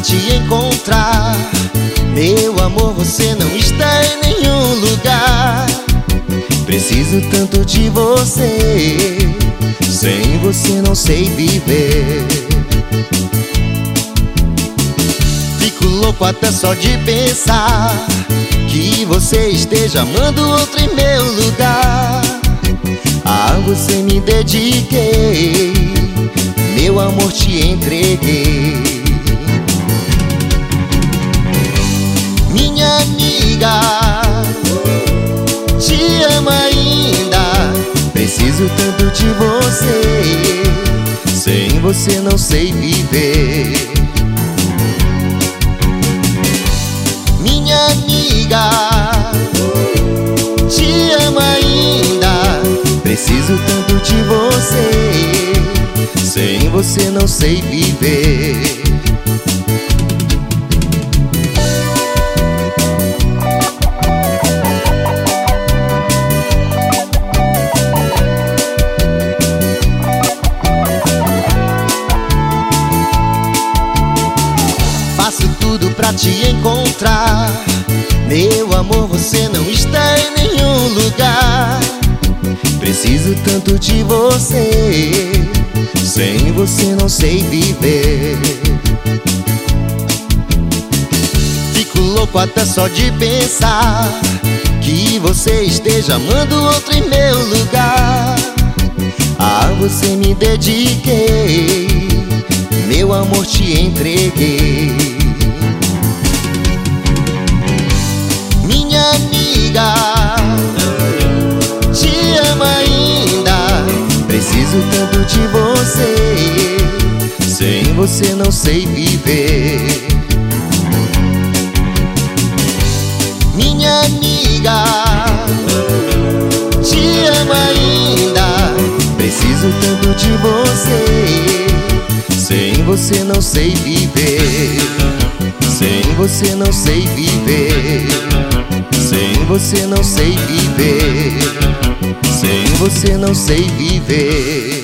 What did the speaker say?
te encontrar. Meu amor, você não está em nenhum lugar. Preciso tanto de você, sem você não sei viver. Fico louco até só de pensar que você esteja amando outro em meu lugar. A você me dediquei, meu amor te entreguei. Minha amiga, te amo ainda. Preciso tanto de você, sem você não sei viver. Minha amiga, te amo ainda. Preciso tanto de você, sem você não sei viver. Faço tudo pra te encontrar. Meu amor, você não está em nenhum lugar. Preciso tanto de você, sem você não sei viver. Fico louco até só de pensar que você esteja amando outro em meu lugar. A você me dediquei, meu amor te entreguei. Minha amiga, te amo ainda. Preciso tanto de você, sem você não sei viver. Minha amiga, te amo ainda. Preciso tanto de você, sem você não sei viver. Sem você não sei viver. Sem você não sei viver. Sem você não sei viver.